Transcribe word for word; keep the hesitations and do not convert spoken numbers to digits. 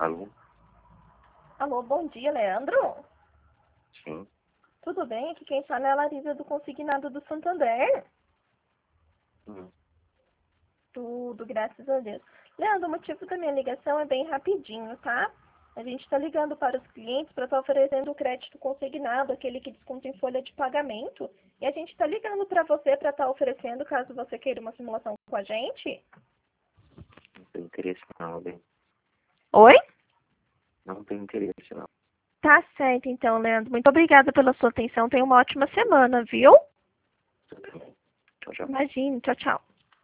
Alô? Alô, bom dia, Leandro. Sim. Tudo bem? Aqui quem fala é a Larisa do Consignado do Santander. Hum. Tudo, graças a Deus. Leandro, o motivo da minha ligação é bem rapidinho, tá? A gente está ligando para os clientes para estar oferecendo o crédito consignado, aquele que desconta em folha de pagamento. E a gente está ligando para você para estar oferecendo, caso você queira uma simulação com a gente. Não tem interesse não, bem. Oi? Não tem interesse não. Tá certo, então, Leandro. Muito obrigada pela sua atenção. Tenha uma ótima semana, viu? Você também. Tchau, tchau. Imagine. Tchau, tchau.